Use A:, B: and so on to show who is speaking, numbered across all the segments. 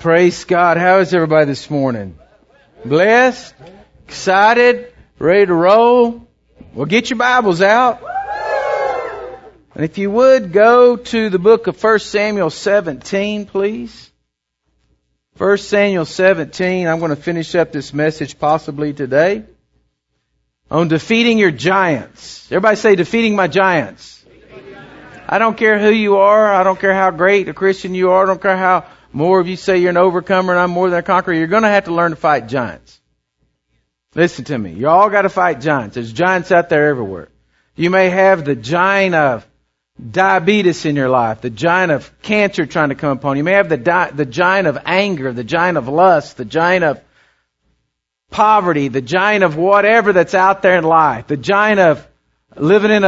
A: Praise God. How is everybody this morning? Blessed? Excited? Ready to roll? Well, get your Bibles out. And if you would, go to the book of 1 Samuel 17, please. 1 Samuel 17. I'm going to finish up this message possibly today on defeating your giants. Everybody say, defeating my giants. I don't care who you are. I don't care how great a Christian you are. I don't care how more of you say you're an overcomer and I'm more than a conqueror. You're going to have to learn to fight giants. Listen to me. You all got to fight giants. There's giants out there everywhere. You may have the giant of diabetes in your life, the giant of cancer trying to come upon you. You may have the giant of anger, the giant of lust, the giant of poverty, the giant of whatever that's out there in life, the giant of living in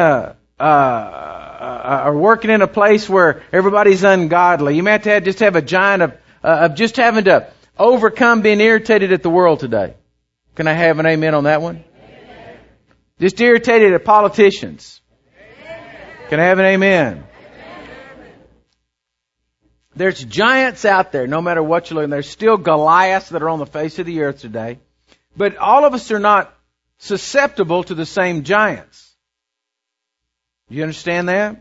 A: or working in a place where everybody's ungodly. You may have to just have a giant of just having to overcome being irritated at the world today. Can I have an amen on that one? Amen. Just irritated at politicians. Amen. Can I have an amen? Amen? There's giants out there, no matter what you're looking. There's still Goliaths that are on the face of the earth today. But all of us are not susceptible to the same giants. Do you understand that?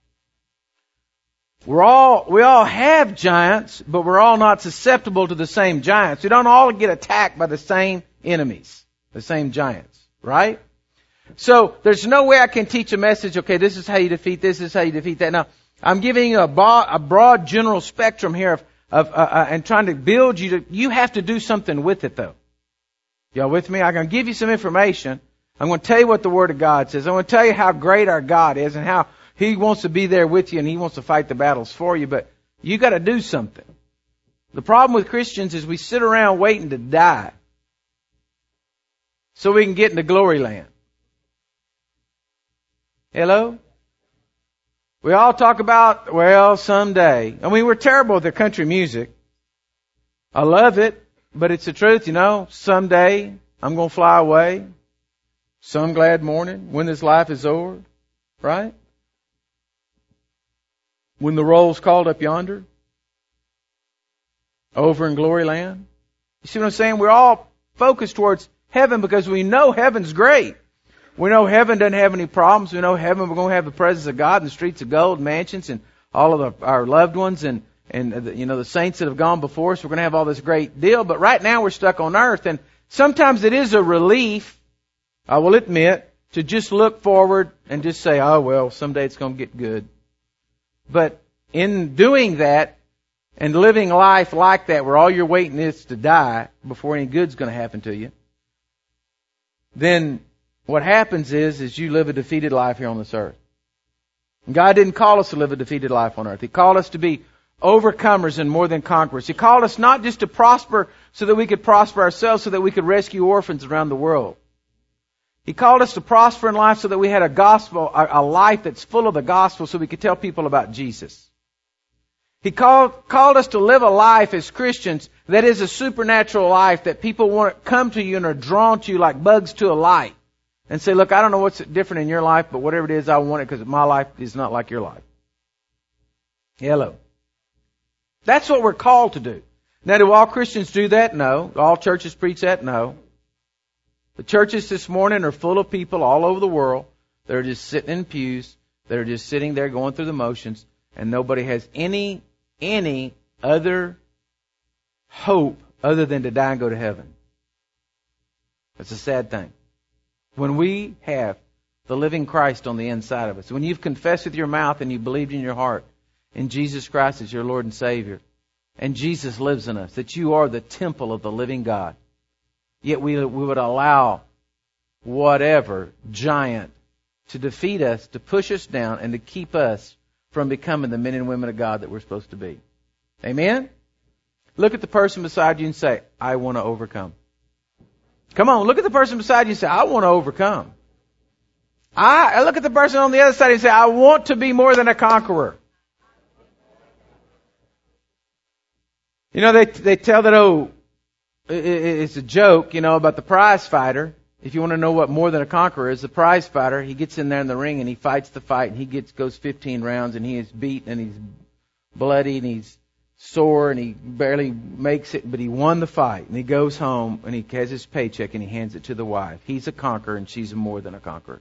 A: We all have giants, but we're all not susceptible to the same giants. We don't all get attacked by the same enemies, the same giants, right? So there's no way I can teach a message, okay, this is how you defeat this is how you defeat that. Now, I'm giving you a broad general spectrum here of and trying to build you to, you have to do something with it though. Y'all with me? I'm going to give you some information. I'm going to tell you what the Word of God says. I'm going to tell you how great our God is and how He wants to be there with you and He wants to fight the battles for you, but you got to do something. The problem with Christians is we sit around waiting to die so we can get into glory land. Hello? We all talk about, well, someday. I mean, we're terrible with the country music. I love it, but it's the truth, you know. Someday I'm going to fly away. Some glad morning when this life is over, right? When the roll's called up yonder, over in glory land. You see what I'm saying? We're all focused towards heaven because we know heaven's great. We know heaven doesn't have any problems. We know heaven, we're going to have the presence of God in the streets of gold, mansions, and all of our loved ones and the saints that have gone before us. We're going to have all this great deal. But right now we're stuck on earth. And sometimes it is a relief, I will admit, to just look forward and just say, oh, well, someday it's going to get good. But in doing that and living life like that, where all you're waiting is to die before any good's going to happen to you, then what happens is you live a defeated life here on this earth. And God didn't call us to live a defeated life on earth. He called us to be overcomers and more than conquerors. He called us not just to prosper so that we could prosper ourselves, so that we could rescue orphans around the world. He called us to prosper in life so that we had a gospel, a life that's full of the gospel so we could tell people about Jesus. He called us to live a life as Christians that is a supernatural life that people want to come to you and are drawn to you like bugs to a light and say, look, I don't know what's different in your life, but whatever it is, I want it because my life is not like your life. Hello. That's what we're called to do. Now, do all Christians do that? No. Do all churches preach that? No. The churches this morning are full of people all over the world that are just sitting in pews, that are just sitting there going through the motions, and nobody has any other hope other than to die and go to heaven. That's a sad thing. When we have the living Christ on the inside of us, when you've confessed with your mouth and you believed in your heart in Jesus Christ as your Lord and Savior, and Jesus lives in us, that you are the temple of the living God, yet we would allow whatever giant to defeat us, to push us down, and to keep us from becoming the men and women of God that we're supposed to be. Amen? Look at the person beside you and say, I want to overcome. Come on, look at the person beside you and say, I want to overcome. I look at the person on the other side and say, I want to be more than a conqueror. You know, they tell that, it's a joke, about the prize fighter. If you want to know what more than a conqueror is, the prize fighter, he gets in there in the ring and he fights the fight and he goes 15 rounds and he is beaten and he's bloody and he's sore and he barely makes it, but he won the fight. And he goes home and he has his paycheck and he hands it to the wife. He's a conqueror and she's more than a conqueror.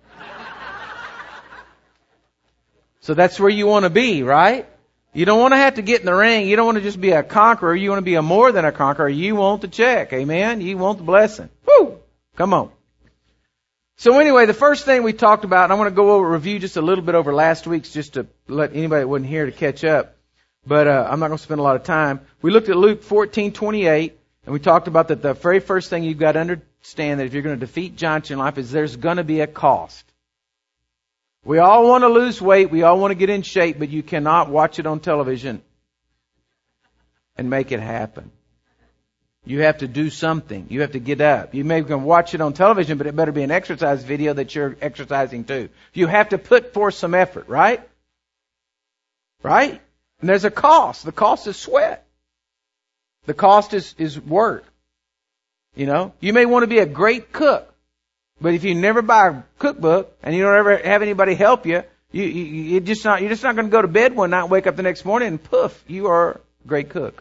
A: So that's where you want to be, right? You don't want to have to get in the ring. You don't want to just be a conqueror. You want to be a more than a conqueror. You want the check. Amen? You want the blessing. Woo! Come on. So anyway, the first thing we talked about, and I want to go over, review just a little bit over last week's just to let anybody that wasn't here to catch up. But I'm not going to spend a lot of time. We looked at Luke 14:28, and we talked about that the very first thing you've got to understand that if you're going to defeat giants in life is there's going to be a cost. We all want to lose weight. We all want to get in shape, but you cannot watch it on television and make it happen. You have to do something. You have to get up. You may can watch it on television, but it better be an exercise video that you're exercising too. You have to put forth some effort, right? Right? And there's a cost. The cost is sweat. The cost is work. You know, you may want to be a great cook, but if you never buy a cookbook and you don't ever have anybody help you, you're just not going to go to bed one night and wake up the next morning and poof, you are a great cook.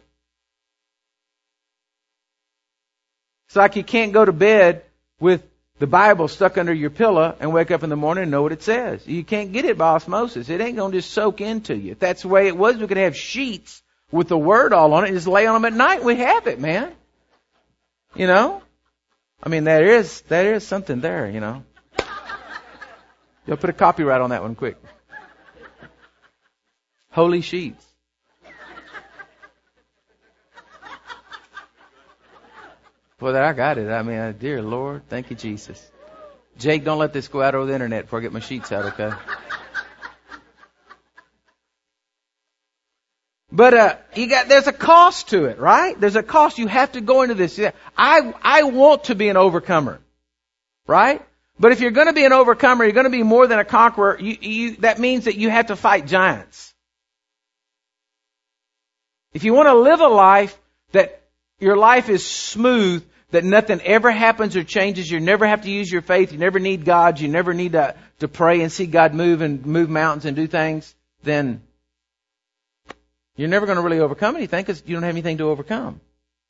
A: It's like you can't go to bed with the Bible stuck under your pillow and wake up in the morning and know what it says. You can't get it by osmosis. It ain't going to just soak into you. If that's the way it was, we could have sheets with the Word all on it and just lay on them at night. We have it, man. You know? I mean, there is something there, you know. You'll put a copyright on that one quick. Holy sheets. Boy, I got it. I mean, dear Lord, thank you, Jesus. Jake, don't let this go out over the internet before I get my sheets out, okay? But there's a cost to it, right? There's a cost. You have to go into this. I want to be an overcomer, right? But if you're going to be an overcomer, you're going to be more than a conqueror. That means that you have to fight giants. If you want to live a life that your life is smooth, that nothing ever happens or changes. You never have to use your faith. You never need God. You never need to pray and see God move mountains and do things. Then you're never going to really overcome anything because you don't have anything to overcome.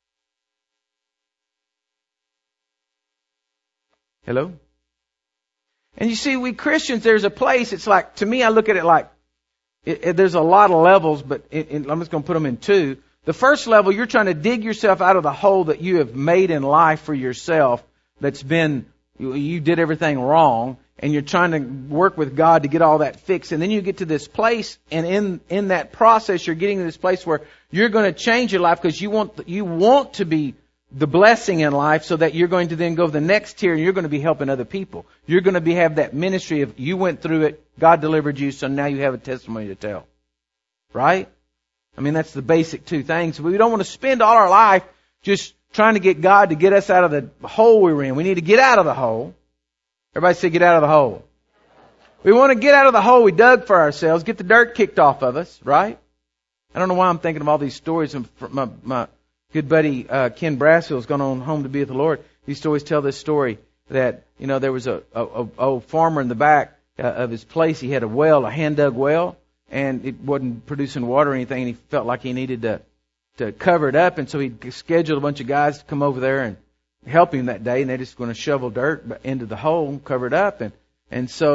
A: Hello? And you see, we Christians, there's a place, it's like, to me, I look at it like, there's a lot of levels, but I'm just going to put them in two. The first level, you're trying to dig yourself out of the hole that you have made in life for yourself that's been, you did everything wrong, and you're trying to work with God to get all that fixed. And then you get to this place, and in that process, you're getting to this place where you're going to change your life because you want to be the blessing in life so that you're going to then go to the next tier and you're going to be helping other people. You're going to have that ministry of you went through it, God delivered you, so now you have a testimony to tell. Right? I mean, that's the basic two things. We don't want to spend all our life just trying to get God to get us out of the hole we were in. We need to get out of the hole. Everybody say get out of the hole. We want to get out of the hole we dug for ourselves, get the dirt kicked off of us, right? I don't know why I'm thinking of all these stories. My good buddy Ken Brassfield's gone on home to be with the Lord. He used to always tell this story that, you know, there was a farmer in the back of his place. He had a well, a hand-dug well. And it wasn't producing water or anything, and he felt like he needed to cover it up, and so he scheduled a bunch of guys to come over there and help him that day, and they're just going to shovel dirt into the hole and cover it up, and so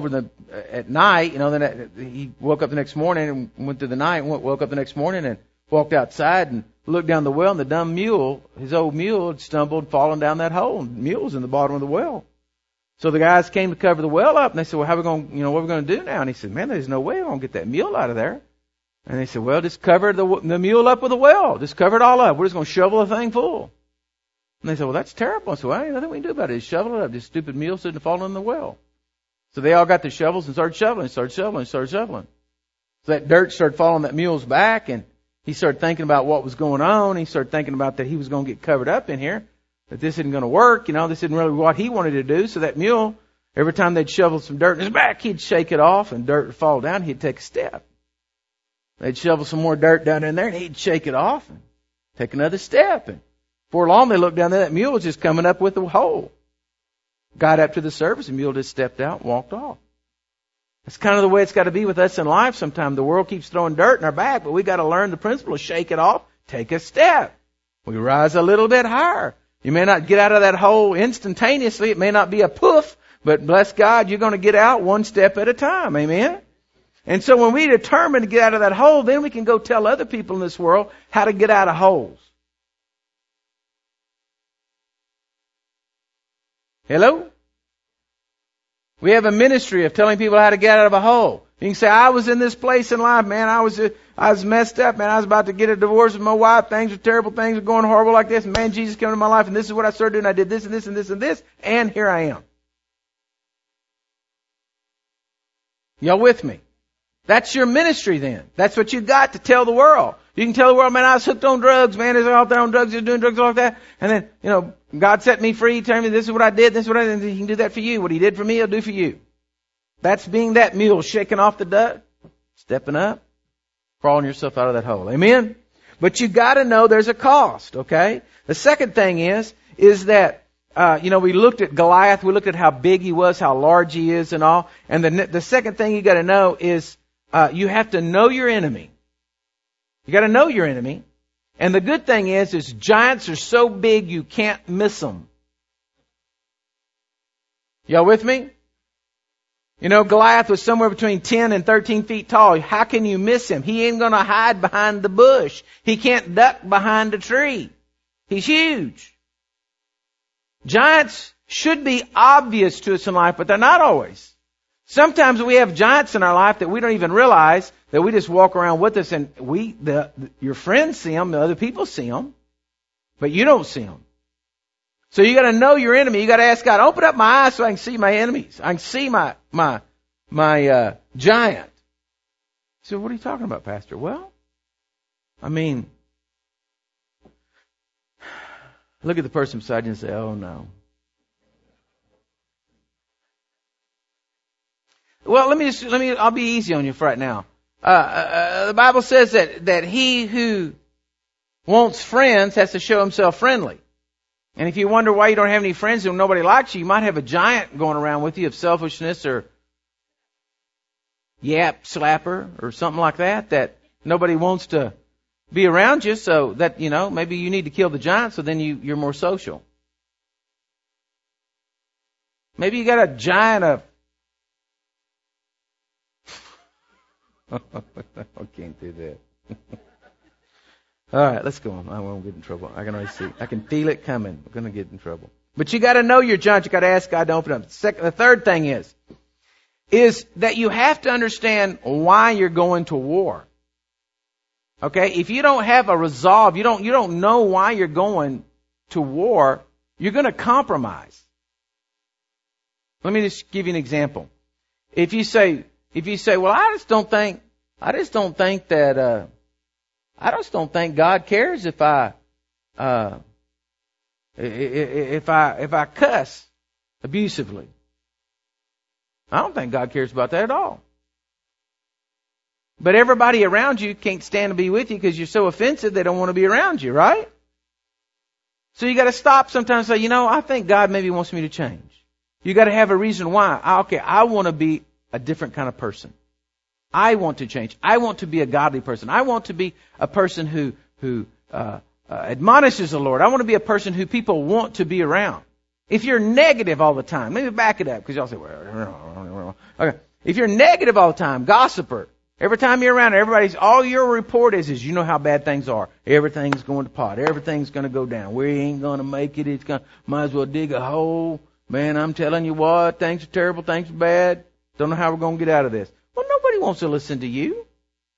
A: at night, you know, then he woke up the next morning and went through the night, and woke up the next morning and walked outside and looked down the well, and the dumb mule, his old mule, had stumbled and fallen down that hole, and the mule was in the bottom of the well. So the guys came to cover the well up, and they said, well, what are we going to do now? And he said, man, there's no way we're going to get that mule out of there. And they said, well, just cover the mule up with a well. Just cover it all up. We're just going to shovel the thing full. And they said, well, that's terrible. I said, well, ain't nothing we can do about it. Just shovel it up. This stupid mule sitting falling in the well. So they all got their shovels and started shoveling. So that dirt started falling on that mule's back, and he started thinking about what was going on. He started thinking about that he was going to get covered up in here. That this isn't going to work, you know, this isn't really what he wanted to do. So that mule, every time they'd shovel some dirt in his back, he'd shake it off and dirt would fall down. He'd take a step. They'd shovel some more dirt down in there and he'd shake it off and take another step. And before long, they looked down there, that mule was just coming up with a hole. Got up to the surface, the mule just stepped out and walked off. That's kind of the way it's got to be with us in life sometimes. The world keeps throwing dirt in our back, but we got to learn the principle of shake it off, take a step. We rise a little bit higher. You may not get out of that hole instantaneously. It may not be a poof, but bless God, you're going to get out one step at a time. Amen? And so when we determine to get out of that hole, then we can go tell other people in this world how to get out of holes. Hello? We have a ministry of telling people how to get out of a hole. You can say, I was in this place in life, man. I was messed up, man. I was about to get a divorce with my wife. Things were terrible. Things were going horrible like this. And man, Jesus came into my life, and this is what I started doing. I did this and this and this and this, and here I am. Y'all with me? That's your ministry then. That's what you got to tell the world. You can tell the world, man, I was hooked on drugs, man. I was out there on drugs, I was doing drugs like that. And then, God set me free, told me this is what I did, this is what I did. He can do that for you. What He did for me, He'll do for you. That's being that mule, shaking off the dust, stepping up, crawling yourself out of that hole. Amen? But you got to know there's a cost, okay? The second thing is that, we looked at Goliath, we looked at how big he was, how large he is and all. And the second thing you got to know is, you have to know your enemy. You got to know your enemy. And the good thing is giants are so big you can't miss them. Y'all with me? Goliath was somewhere between 10 and 13 feet tall. How can you miss him? He ain't going to hide behind the bush. He can't duck behind a tree. He's huge. Giants should be obvious to us in life, but they're not always. Sometimes we have giants in our life that we don't even realize, that we just walk around with us, and your friends see them, the other people see them, but you don't see them. So you got to know your enemy. You got to ask God, open up my eyes so I can see my enemies. I can see my giant. So what are you talking about, Pastor? Well, look at the person beside you and say, oh no. Well, I'll be easy on you for right now. The Bible says that he who wants friends has to show himself friendly. And if you wonder why you don't have any friends and nobody likes you, you might have a giant going around with you of selfishness or yap slapper or something like that nobody wants to be around you, so that, maybe you need to kill the giant so then you're more social. Maybe you got a giant of I can't do that. All right, let's go on. I won't get in trouble. I can already see. I can feel it coming. We're going to get in trouble. But you got to know your giant. You got to ask God to open up. The third thing is that you have to understand why you're going to war. Okay, if you don't have a resolve, you don't know why you're going to war, you're going to compromise. Let me just give you an example. If you say, well, I just don't think God cares if I cuss abusively. I don't think God cares about that at all. But everybody around you can't stand to be with you because you're so offensive they don't want to be around you, right? So you got to stop sometimes and say, I think God maybe wants me to change. You got to have a reason why. I want to be a different kind of person. I want to change. I want to be a godly person. I want to be a person who admonishes the Lord. I want to be a person who people want to be around. If you're negative all the time, let me back it up because y'all say, well, okay. If you're negative all the time, gossiper, every time you're around, all your report is you know how bad things are. Everything's going to pot. Everything's going to go down. We ain't going to make it. Might as well dig a hole. Man, I'm telling you what, things are terrible, things are bad. Don't know how we're going to get out of this. Well, nobody wants to listen to you.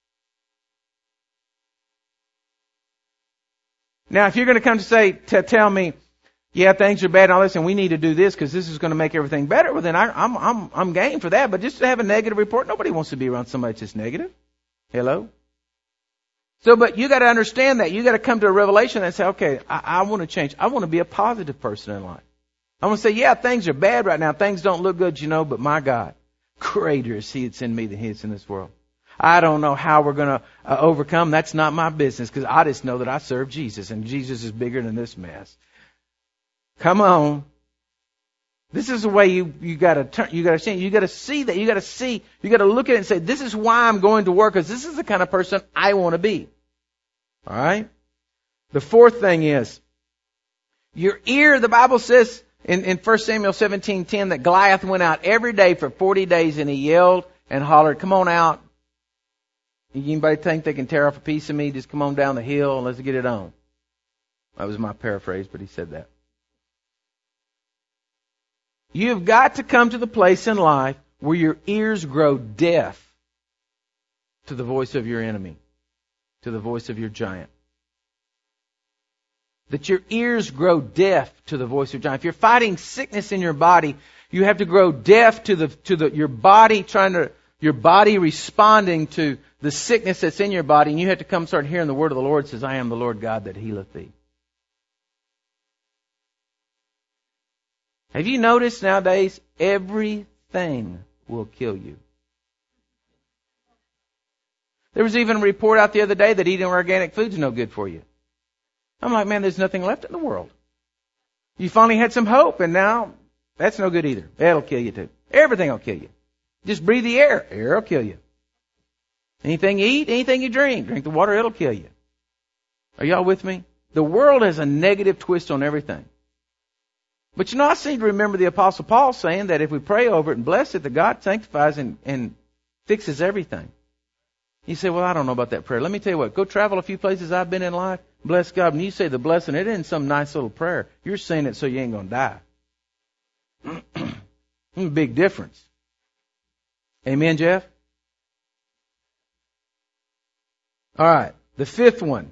A: Now, if you're going to come to tell me, yeah, things are bad and all this, and we need to do this because this is going to make everything better, well, then I'm game for that. But just to have a negative report, nobody wants to be around somebody that's just negative. Hello? So, but you got to understand that. You got to come to a revelation and say, okay, I want to change. I want to be a positive person in life. I want to say, yeah, things are bad right now. Things don't look good, but my God, greater is He that's in me than He that's in this world. I don't know how we're going to overcome. That's not my business because I just know that I serve Jesus and Jesus is bigger than this mess. Come on. This is the way you got to turn. You got to change. You got to see that. You got to see. You got to look at it and say, "This is why I'm going to work, because this is the kind of person I want to be." All right. The fourth thing is your ear. The Bible says in 1 Samuel 17:10 that Goliath went out every day for 40 days and he yelled and hollered, "Come on out! Anybody think they can tear off a piece of me? Just come on down the hill and let's get it on." That was my paraphrase, but he said that. You've got to come to the place in life where your ears grow deaf to the voice of your enemy, to the voice of your giant. That your ears grow deaf to the voice of your giant. If you're fighting sickness in your body, you have to grow deaf to your body responding to the sickness that's in your body, and you have to come start hearing the word of the Lord. It says, "I am the Lord God that healeth thee." Have you noticed nowadays everything will kill you? There was even a report out the other day that eating organic food is no good for you. I'm like, man, there's nothing left in the world. You finally had some hope, and now that's no good either. That'll kill you too. Everything will kill you. Just breathe the air. Air will kill you. Anything you eat, anything you drink the water, it'll kill you. Are y'all with me? The world has a negative twist on everything. But I seem to remember the Apostle Paul saying that if we pray over it and bless it, that God sanctifies and fixes everything. You say, well, I don't know about that prayer. Let me tell you what. Go travel a few places I've been in life. Bless God. When you say the blessing, it isn't some nice little prayer. You're saying it so you ain't going to die. There's a big difference. Amen, Jeff? All right. The fifth one.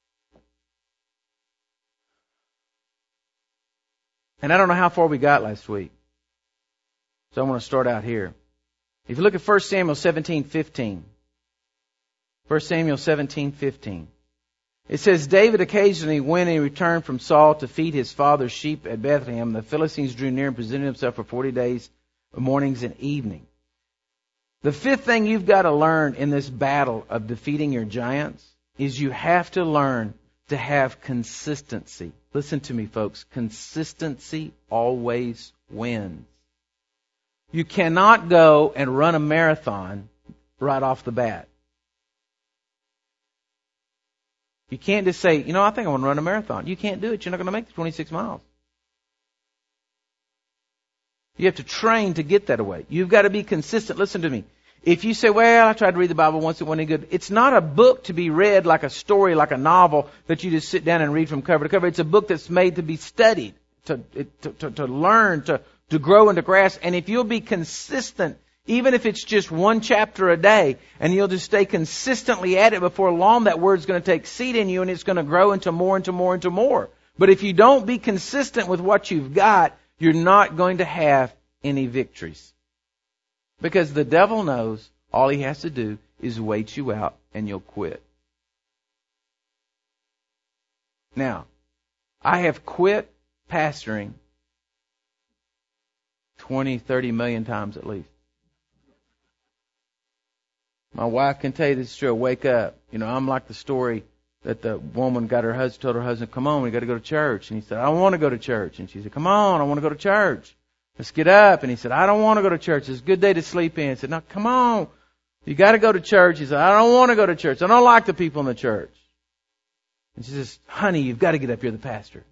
A: And I don't know how far we got last week. So I want to start out here. If you look at 1 Samuel 17:15. 1 Samuel 17:15. It says, David occasionally went and returned from Saul to feed his father's sheep at Bethlehem. The Philistines drew near and presented themselves for 40 days, mornings and evening. The fifth thing you've got to learn in this battle of defeating your giants is you have to learn to have consistency. Listen to me, folks. Consistency always wins. You cannot go and run a marathon right off the bat. You can't just say, I think I want to run a marathon. You can't do it. You're not going to make the 26 miles. You have to train to get that away. You've got to be consistent. Listen to me. If you say, well, I tried to read the Bible once, it wasn't good. It's not a book to be read like a story, like a novel that you just sit down and read from cover to cover. It's a book that's made to be studied, to learn, to grow and to grasp. And if you'll be consistent, even if it's just one chapter a day, and you'll just stay consistently at it, before long that word's going to take seed in you and it's going to grow into more, into more, into more. But if you don't be consistent with what you've got, you're not going to have any victories. Because the devil knows all he has to do is wait you out and you'll quit. Now, I have quit pastoring 20, 30 million times at least. My wife can tell you this is true. Wake up. I'm like the story that the woman told her husband, come on, we got to go to church. And he said, I don't want to go to church. And she said, come on, I want to go to church. Let's get up. And he said, I don't want to go to church. It's a good day to sleep in. He said, no, come on. You got to go to church. He said, I don't want to go to church. I don't like the people in the church. And she says, honey, you've got to get up. You're the pastor.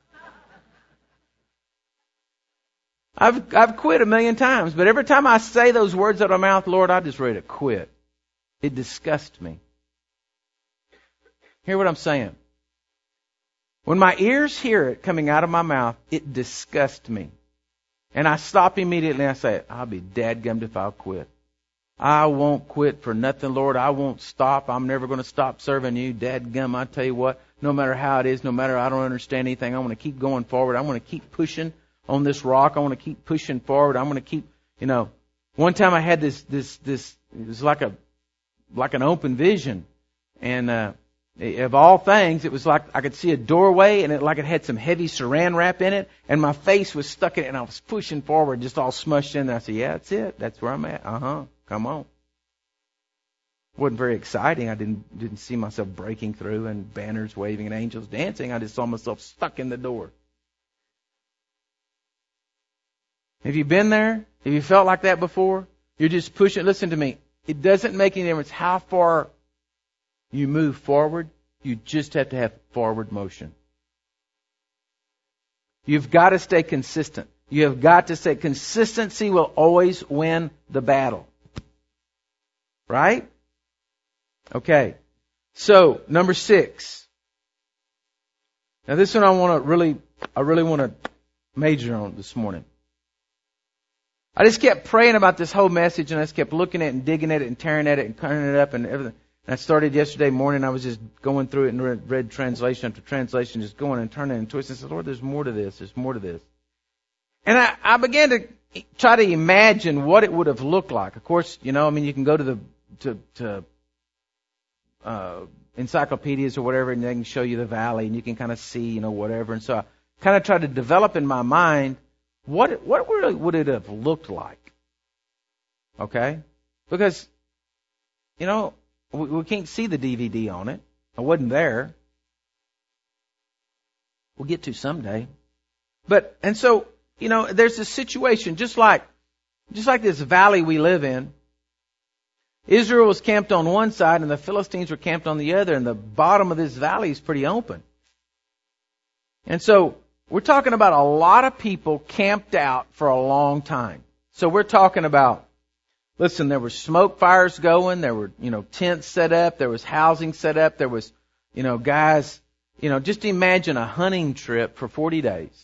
A: I've quit 1,000,000 times, but every time I say those words out of my mouth, Lord, I'm just ready to quit. It disgusts me. Hear what I'm saying? When my ears hear it coming out of my mouth, it disgusts me. And I stop immediately and I say, I'll be dadgummed if I'll quit. I won't quit for nothing, Lord. I won't stop. I'm never going to stop serving you. Dadgum, I tell you what, no matter how it is, no matter I don't understand anything, I want to keep going forward. I want to keep pushing on this rock. I want to keep pushing forward. I'm going to keep, one time I had this, it was like an open vision. And, of all things, it was like I could see a doorway and it had some heavy saran wrap in it, and my face was stuck in it and I was pushing forward, just all smushed in there. I said, yeah, that's it. That's where I'm at. Come on. Wasn't very exciting. I didn't see myself breaking through and banners waving and angels dancing. I just saw myself stuck in the door. Have you been there? Have you felt like that before? You're just pushing. Listen to me. It doesn't make any difference how far you move forward. You just have to have forward motion. You've got to stay consistent. You have got to say consistency will always win the battle. Right? Okay. So, number 6. Now this one I really want to major on this morning. I just kept praying about this whole message, and I just kept looking at it and digging at it and tearing at it and cutting it up and everything. And I started yesterday morning. I was just going through it and read translation after translation, just going and turning and twisting. I said, Lord, there's more to this. There's more to this. And I began to try to imagine what it would have looked like. Of course, you can go to the encyclopedias or whatever, and they can show you the valley, and you can kind of see, whatever. And so I kind of tried to develop in my mind what really would it have looked like. Okay? Because, we can't see the DVD on it. I wasn't there. We'll get to someday. And so, there's a situation just like this valley we live in. Israel was camped on one side and the Philistines were camped on the other, and the bottom of this valley is pretty open. And so we're talking about a lot of people camped out for a long time. So we're talking about, listen, there were smoke fires going, there were, tents set up, there was housing set up, there was, guys, just imagine a hunting trip for 40 days.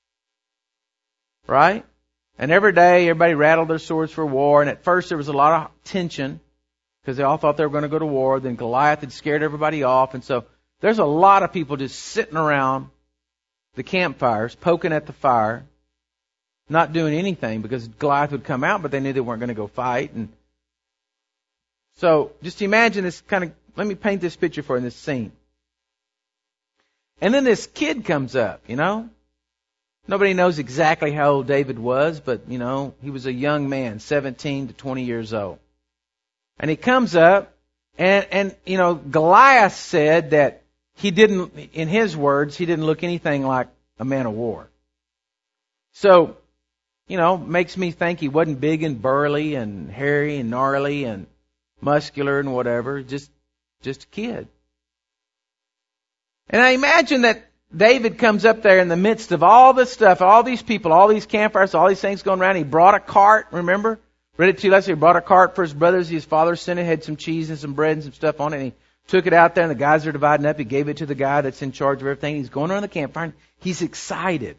A: Right? And every day everybody rattled their swords for war, and at first there was a lot of tension because they all thought they were going to go to war. Then Goliath had scared everybody off, and so there's a lot of people just sitting around the campfires, poking at the fire, not doing anything because Goliath would come out, but they knew they weren't going to go fight. And so just imagine this let me paint this picture for you in this scene. And then this kid comes up, Nobody knows exactly how old David was, but, he was a young man, 17 to 20 years old. And he comes up, and Goliath said that in his words, he didn't look anything like a man of war. So, makes me think he wasn't big and burly and hairy and gnarly and muscular and whatever, just a kid. And I imagine that David comes up there in the midst of all this stuff, all these people, all these campfires, all these things going around. He brought a cart, remember? Read it to you last week. He brought a cart for his brothers. His father sent it, had some cheese and some bread and some stuff on it. And he took it out there, and the guys are dividing up. He gave it to the guy that's in charge of everything. He's going around the campfire, and he's excited.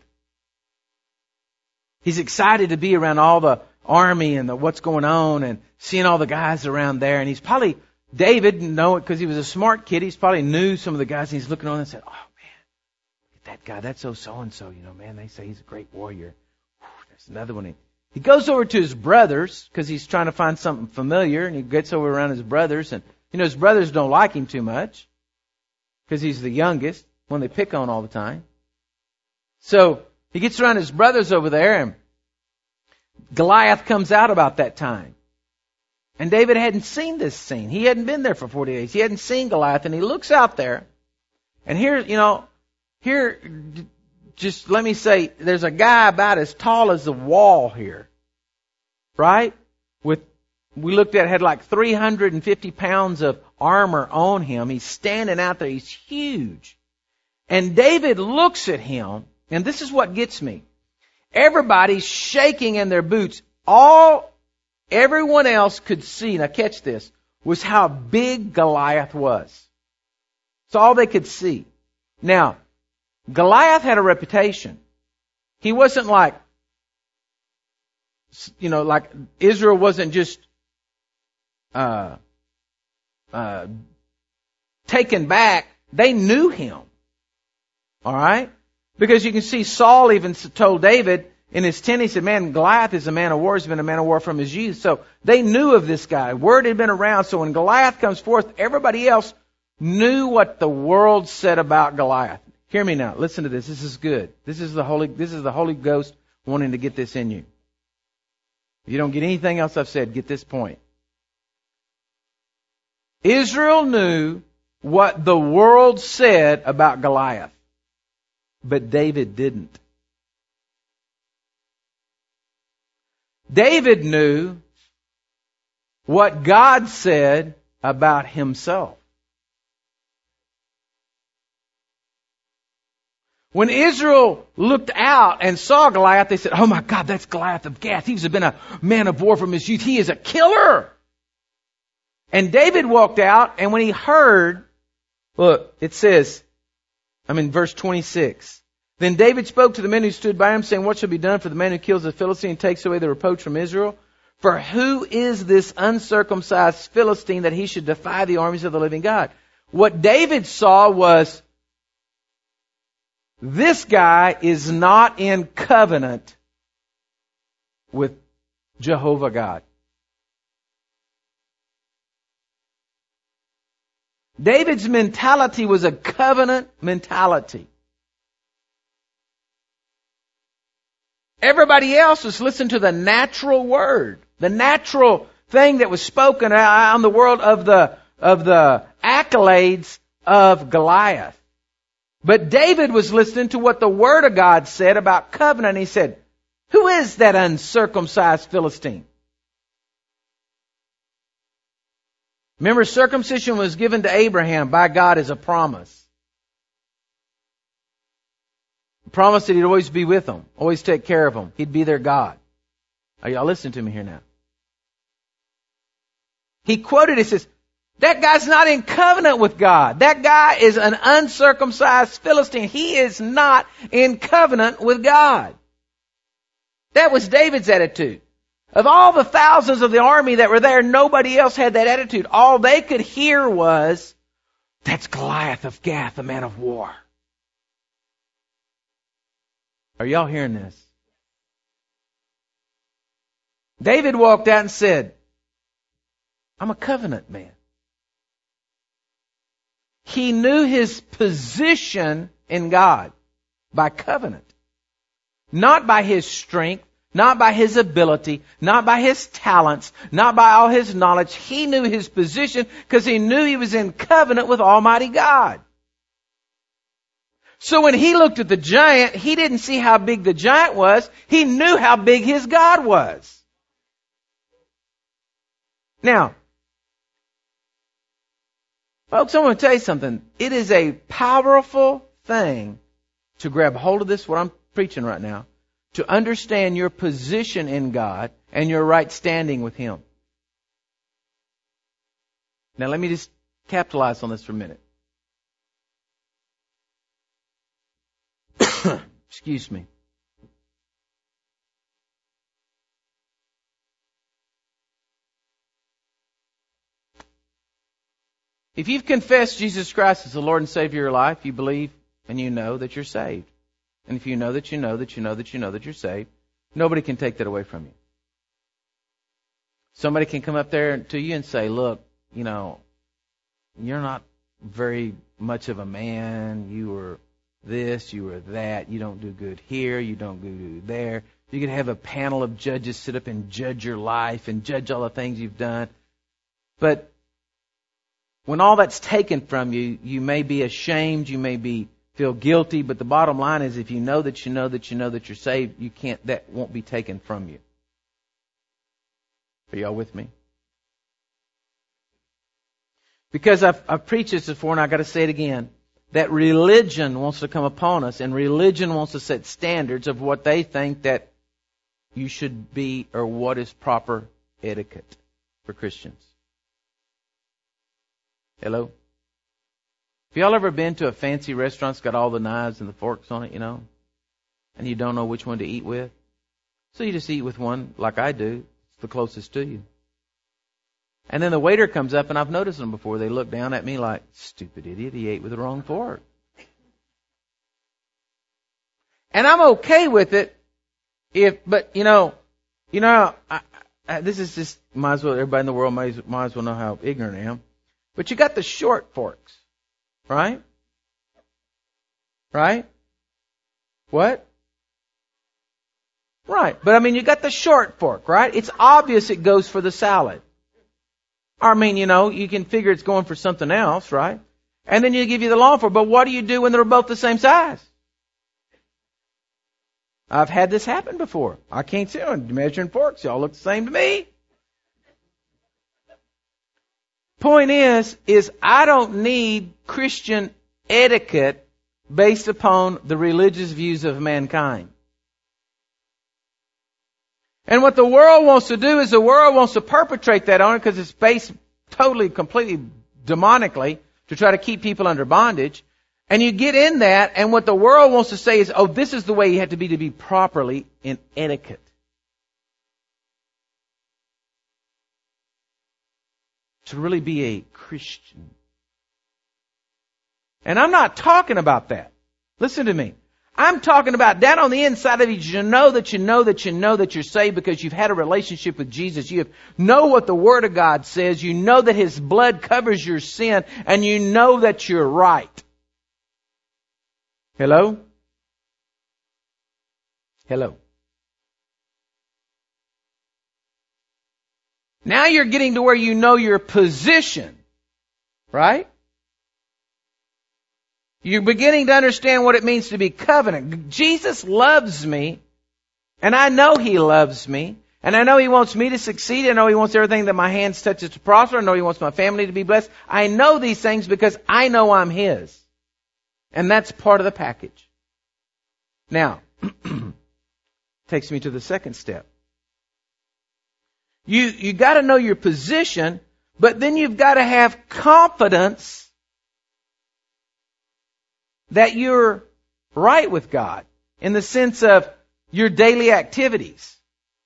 A: He's excited to be around all the army and what's going on and seeing all the guys around there. And he's probably, David, know it because he was a smart kid. He's probably knew some of the guys, and he's looking on and said, oh, that guy, that's so-and-so, man, they say he's a great warrior. There's another one. He goes over to his brothers because he's trying to find something familiar, and he gets over around his brothers, and, his brothers don't like him too much because he's the youngest, one they pick on all the time. So he gets around his brothers over there, and Goliath comes out about that time. And David hadn't seen this scene. He hadn't been there for 40 days. He hadn't seen Goliath, and he looks out there, and here, just let me say, there's a guy about as tall as the wall here, right? We looked at, had like 350 pounds of armor on him. He's standing out there. He's huge. And David looks at him, and this is what gets me. Everybody's shaking in their boots. Everyone else could see, now catch this, was how big Goliath was. It's all they could see. Now, Goliath had a reputation. He wasn't like Israel wasn't just taken back. They knew him. All right? Because you can see Saul even told David in his tent, he said, man, Goliath is a man of war. He's been a man of war from his youth. So they knew of this guy. Word had been around. So when Goliath comes forth, everybody else knew what the world said about Goliath. Hear me now. Listen to this. This is good. This is the Holy Ghost wanting to get this in you. If you don't get anything else I've said, get this point. Israel knew what the world said about Goliath, but David didn't. David knew what God said about himself. When Israel looked out and saw Goliath, they said, "Oh my God, that's Goliath of Gath. He's been a man of war from his youth. He is a killer." And David walked out, and when he heard, look, it says, verse 26. Then David spoke to the men who stood by him, saying, "What shall be done for the man who kills the Philistine and takes away the reproach from Israel? For who is this uncircumcised Philistine that he should defy the armies of the living God?" What David saw was, this guy is not in covenant with Jehovah God. David's mentality was a covenant mentality. Everybody else was listening to the natural word, the natural thing that was spoken out in the world of the accolades of Goliath. But David was listening to what the Word of God said about covenant. He said, "Who is that uncircumcised Philistine?" Remember, circumcision was given to Abraham by God as a promise. A promise that He'd always be with them, always take care of them. He'd be their God. Are y'all listening to me here now? He quoted, he says, that guy's not in covenant with God. That guy is an uncircumcised Philistine. He is not in covenant with God. That was David's attitude. Of all the thousands of the army that were there, nobody else had that attitude. All they could hear was, "That's Goliath of Gath, a man of war." Are y'all hearing this? David walked out and said, "I'm a covenant man." He knew his position in God by covenant. Not by his strength, not by his ability, not by his talents, not by all his knowledge. He knew his position because he knew he was in covenant with Almighty God. So when he looked at the giant, he didn't see how big the giant was. He knew how big his God was. Now, folks, I want to tell you something. It is a powerful thing to grab hold of this, what I'm preaching right now, to understand your position in God and your right standing with Him. Now let me just capitalize on this for a minute. Excuse me. If you've confessed Jesus Christ as the Lord and Savior of your life, you believe and you know that you're saved. And if you know that you know that you know that you know that you're saved, nobody can take that away from you. Somebody can come up there to you and say, "Look, you're not very much of a man. You were this, you were that. You don't do good here. You don't do good there." You could have a panel of judges sit up and judge your life and judge all the things you've done. But when all that's taken from you, you may be ashamed, you may feel guilty, but the bottom line is if you know that you know that you know that you're saved, that won't be taken from you. Are y'all with me? Because I've preached this before and I've got to say it again, that religion wants to come upon us and religion wants to set standards of what they think that you should be or what is proper etiquette for Christians. Hello? Have y'all ever been to a fancy restaurant that's got all the knives and the forks on it, and you don't know which one to eat with? So you just eat with one like I do. It's the closest to you. And then the waiter comes up, and I've noticed them before. They look down at me like, "Stupid idiot, he ate with the wrong fork." And I'm okay with it but this is just, might as well, everybody in the world might as well know how ignorant I am. But you got the short forks, right? Right? What? Right. But you got the short fork, right? It's obvious it goes for the salad. You can figure it's going for something else, right? And then you give you the long fork. But what do you do when they're both the same size? I've had this happen before. I can't see it. Measuring forks, y'all look the same to me. Point is I don't need Christian etiquette based upon the religious views of mankind. And what the world wants to do is the world wants to perpetrate that on it because it's based totally, completely demonically to try to keep people under bondage. And you get in that, and what the world wants to say is, oh, this is the way you have to be properly in etiquette. To really be a Christian. And I'm not talking about that. Listen to me. I'm talking about down on the inside of you know that you're saved because you've had a relationship with Jesus. You know what the Word of God says. You know that His blood covers your sin, and you know that you're right. Hello? Hello. Now you're getting to where you know your position, right? You're beginning to understand what it means to be covenant. Jesus loves me, and I know He loves me, and I know He wants me to succeed. I know He wants everything that my hands touches to prosper. I know He wants my family to be blessed. I know these things because I know I'm His. And that's part of the package. Now, takes me to the second step. You got to know your position, but then you've got to have confidence that you're right with God in the sense of your daily activities.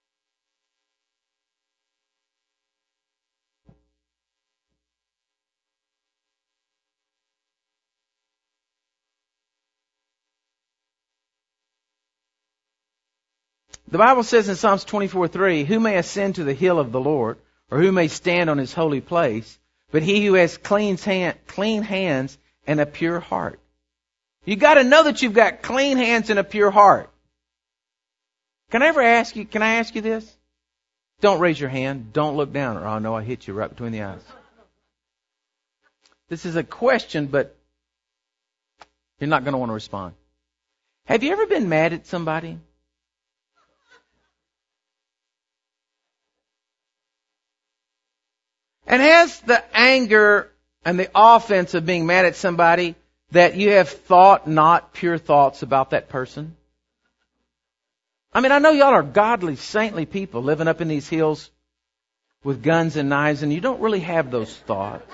A: The Bible says in Psalms 24:3, who may ascend to the hill of the Lord, or who may stand on His holy place, but he who has clean hands and a pure heart. You got to know that you've got clean hands and a pure heart. Can I ask you this? Don't raise your hand. Don't look down, or I'll know I hit you right between the eyes. This is a question, but you're not going to want to respond. Have you ever been mad at somebody? And has the anger and the offense of being mad at somebody that you have thought not pure thoughts about that person? I mean, I know y'all are godly, saintly people living up in these hills with guns and knives, and you don't really have those thoughts.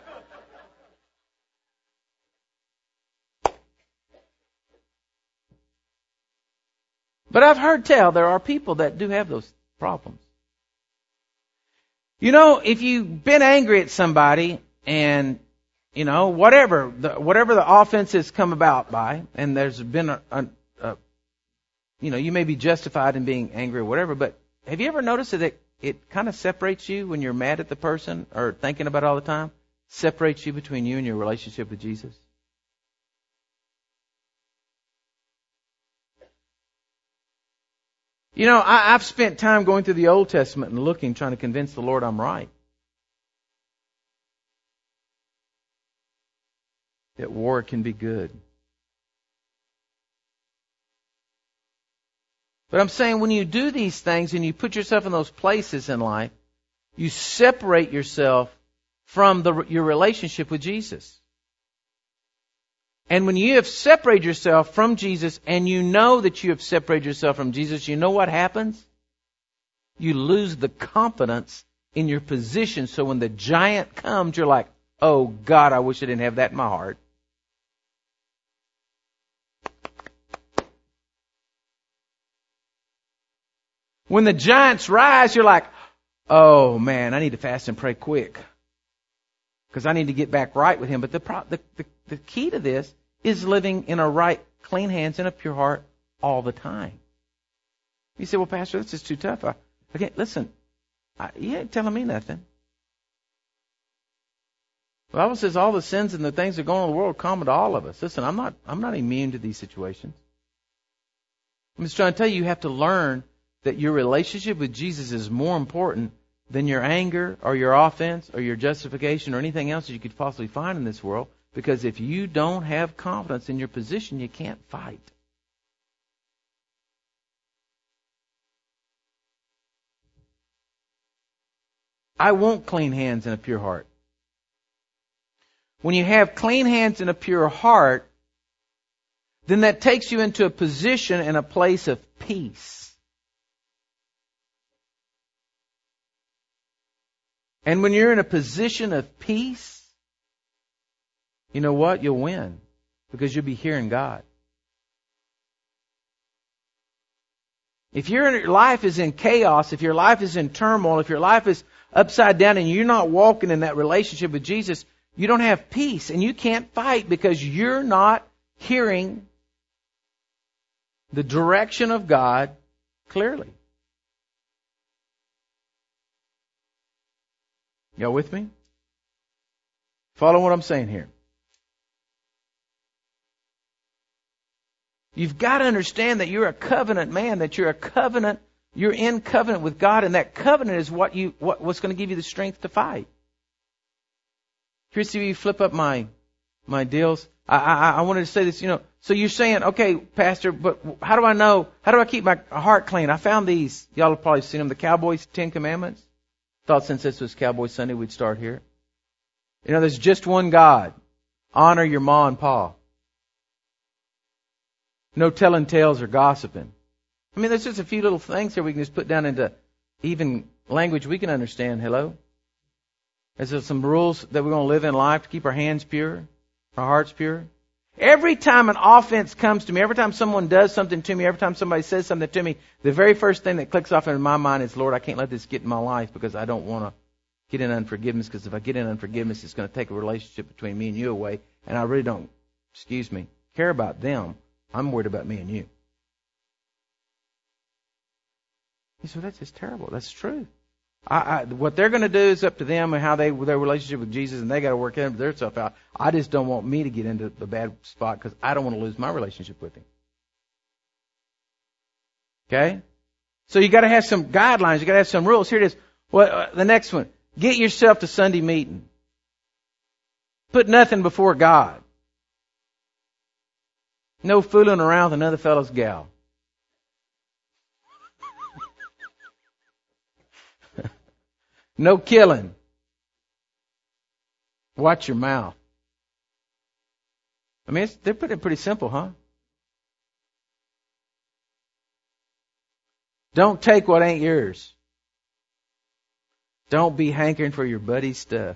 A: But I've heard tell there are people that do have those problems. You know, if you've been angry at somebody and, you know, whatever the offense has come about by, and there's been you may be justified in being angry or whatever, but have you ever noticed that it kind of separates you when you're mad at the person or thinking about it all the time? Separates you between you and your relationship with Jesus? You know, I've spent time going through the Old Testament and looking, trying to convince the Lord I'm right. That war can be good. But I'm saying when you do these things and you put yourself in those places in life, you separate yourself from your relationship with Jesus. And when you have separated yourself from Jesus and you know that you have separated yourself from Jesus, you know what happens? You lose the confidence in your position. So when the giant comes, you're like, oh God, I wish I didn't have that in my heart. When the giants rise, you're like, oh man, I need to fast and pray quick. Because I need to get back right with Him. But the key to this is living in a right, clean hands and a pure heart all the time. You say, well, Pastor, this is too tough. Okay, listen, you ain't telling me nothing. The Bible says all the sins and the things that go on in the world are common to all of us. Listen, I'm not immune to these situations. I'm just trying to tell you, you have to learn that your relationship with Jesus is more important than your anger or your offense or your justification or anything else that you could possibly find in this world. Because if you don't have confidence in your position, you can't fight. I want clean hands and a pure heart. When you have clean hands and a pure heart, then that takes you into a position and a place of peace. And when you're in a position of peace, you know what? You'll win. Because you'll be hearing God. If your life is in chaos, if your life is in turmoil, if your life is upside down and you're not walking in that relationship with Jesus, you don't have peace and you can't fight because you're not hearing the direction of God clearly. Y'all with me? Follow what I'm saying here. You've got to understand that you're a covenant man, that you're in covenant with God, and that covenant is what's going to give you the strength to fight. Christy, will you flip up my deals? I wanted to say this, so you're saying, okay, Pastor, but how do I keep my heart clean? I found these, y'all have probably seen them, the Cowboys 10 Commandments. Thought since this was Cowboy Sunday, we'd start here. There's just one God. Honor your ma and pa. No telling tales or gossiping. There's just a few little things here we can just put down into even language we can understand. Hello? There's some rules that we're going to live in life to keep our hands pure, our hearts pure. Every time an offense comes to me, every time someone does something to me, every time somebody says something to me, the very first thing that clicks off in my mind is, Lord, I can't let this get in my life because I don't want to get in unforgiveness, because if I get in unforgiveness, it's going to take a relationship between me and you away, and I really don't, care about them. I'm worried about me and you. He said, that's just terrible. That's true. What they're going to do is up to them and how their relationship with Jesus, and they got to work their stuff out. I just don't want me to get into the bad spot because I don't want to lose my relationship with Him. Okay? So you got to have some guidelines. You got to have some rules. Here it is. The next one. Get yourself to Sunday meeting. Put nothing before God. No fooling around with another fellow's gal. No killing. Watch your mouth. They're putting it pretty simple, huh? Don't take what ain't yours. Don't be hankering for your buddy's stuff.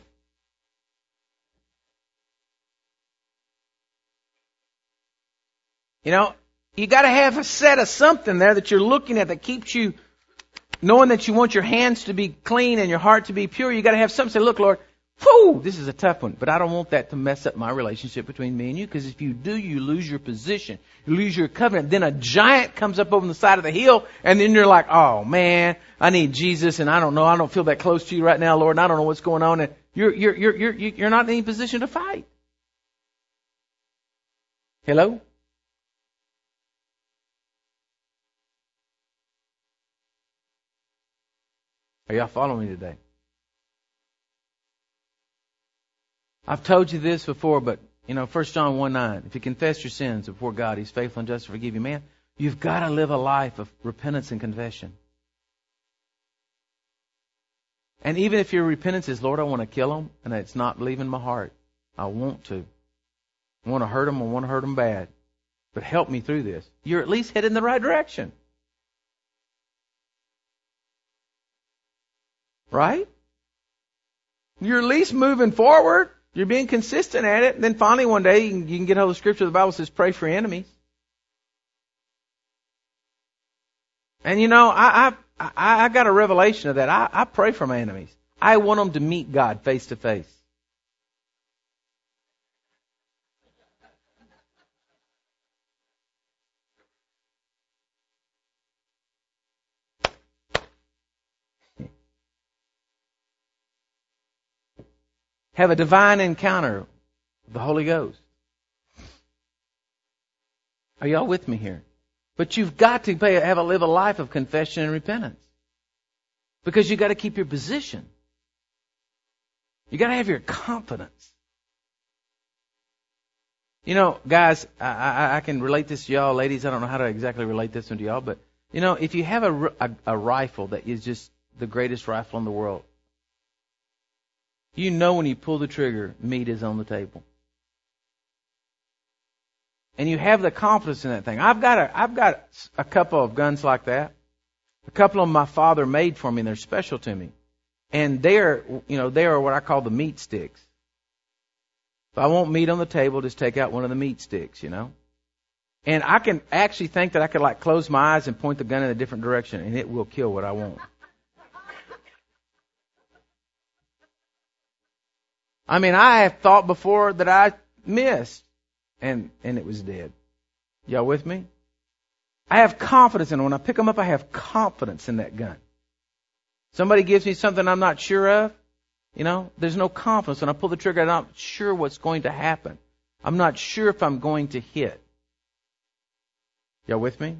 A: You got to have a set of something there that you're looking at that keeps you knowing that you want your hands to be clean and your heart to be pure. You got to have something to say, look, Lord, this is a tough one, but I don't want that to mess up my relationship between me and you, because if you do, you lose your position. You lose your covenant. Then a giant comes up over the side of the hill, and then you're like, oh, man, I need Jesus, and I don't know. I don't feel that close to you right now, Lord, and I don't know what's going on. And you're not in any position to fight. Hello? Are y'all following me today? I've told you this before, but 1 John 1:9, if you confess your sins before God, He's faithful and just to forgive you. Man, you've got to live a life of repentance and confession. And even if your repentance is, Lord, I want to kill them, and it's not leaving my heart. I want to. I want to hurt them. I want to hurt them bad. But help me through this. You're at least headed in the right direction. Right? You're at least moving forward. You're being consistent at it. And then finally one day you can get hold of Scripture. The Bible says pray for your enemies. And I got a revelation of that. I pray for my enemies. I want them to meet God face to face. Have a divine encounter with the Holy Ghost. Are y'all with me here? But you've got to live a life of confession and repentance. Because you've got to keep your position. You've got to have your confidence. Guys, I can relate this to y'all. Ladies, I don't know how to exactly relate this one to y'all. But, if you have a rifle that is just the greatest rifle in the world, You know when you pull the trigger, meat is on the table. And you have the confidence in that thing. I've got a couple of guns like that. A couple of them my father made for me, and they're special to me. And they are what I call the meat sticks. If I want meat on the table, just take out one of the meat sticks, And I can actually think that I could close my eyes and point the gun in a different direction, and it will kill what I want. I mean, I have thought before that I missed, and it was dead. Y'all with me? I have confidence in it. When I pick them up, I have confidence in that gun. Somebody gives me something I'm not sure of, there's no confidence. When I pull the trigger, I'm not sure what's going to happen. I'm not sure if I'm going to hit. Y'all with me?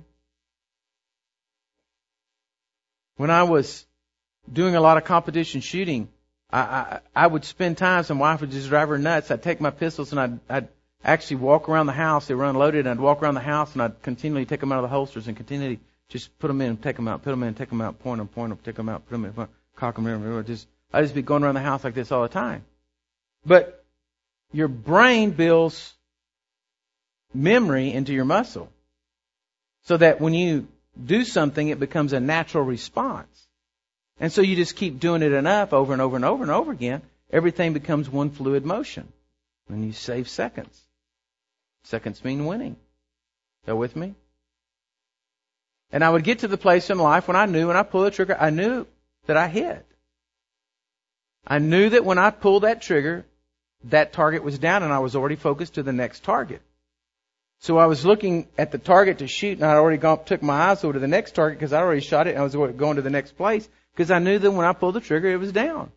A: When I was doing a lot of competition shooting, I would spend times, and my wife would just drive her nuts. I'd take my pistols and I'd actually walk around the house. They were unloaded, and I'd walk around the house and I'd continually take them out of the holsters and continually just put them in, take them out, put them in, take them out, point them, take them out, put them in, cock them in. I'd just be going around the house like this all the time. But your brain builds memory into your muscle so that when you do something, it becomes a natural response. And so you just keep doing it enough over and over and over and over again. Everything becomes one fluid motion. And you save seconds. Seconds mean winning. Y'all with me? And I would get to the place in life when I pulled the trigger, I knew that I hit. I knew that when I pulled that trigger, that target was down and I was already focused to the next target. So I was looking at the target to shoot, and I'd already took my eyes over to the next target because I already shot it, and I was going to the next place because I knew that when I pulled the trigger, it was down.